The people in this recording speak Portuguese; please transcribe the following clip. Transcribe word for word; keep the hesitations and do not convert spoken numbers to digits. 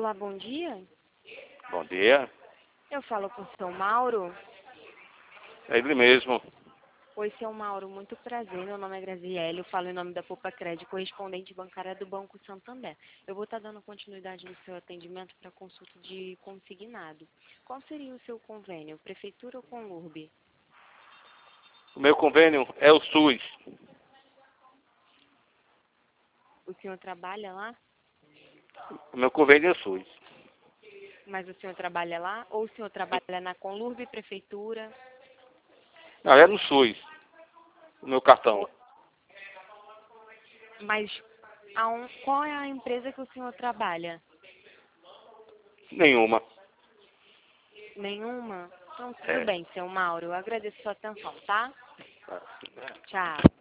Olá, bom dia. Bom dia. Eu falo com o seu Mauro. É ele mesmo. Oi, seu Mauro, muito prazer. Meu nome é Graziele, eu falo em nome da Poupa Crédito, correspondente bancária do Banco Santander. Eu vou estar dando continuidade no seu atendimento para consulta de consignado. Qual seria o seu convênio, Prefeitura ou Conlurb? O meu convênio é o SUS. O senhor trabalha lá? O meu convênio é o SUS. Mas o senhor trabalha lá? Ou o senhor trabalha na Conlurb, Prefeitura? Não, é no SUS. O meu cartão. Mas aon- qual é a empresa que o senhor trabalha? Nenhuma. Nenhuma? Então, tudo É. bem, seu Mauro. Eu agradeço a sua atenção, tá? Tchau.